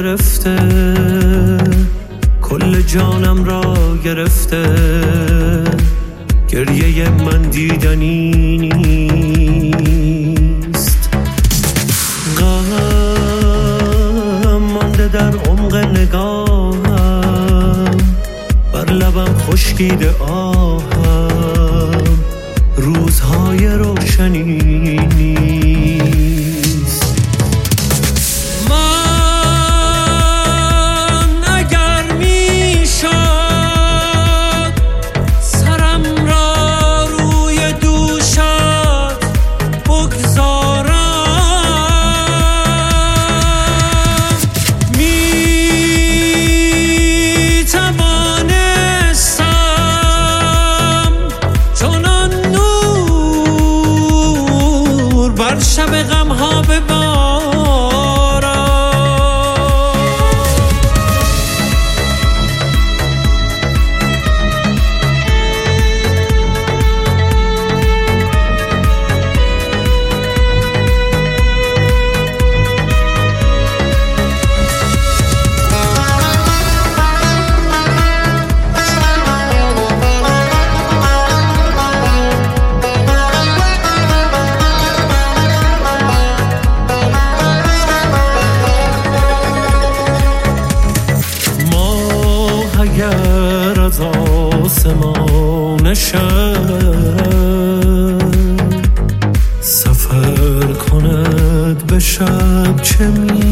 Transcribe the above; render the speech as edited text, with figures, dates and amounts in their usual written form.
گرفته، کل جانم را گرفته. گریه من دیدنی نیست، غم مانده در عمق نگاهم، بر لبم خشکیده آهم، روزهای روشنی نیست. من اگر میشد سرم را روی دوشت بگذارم، میتوانستم چنان نور بر شب غمها ببارم. اگر از آسمان شب سفر کند به شب چه می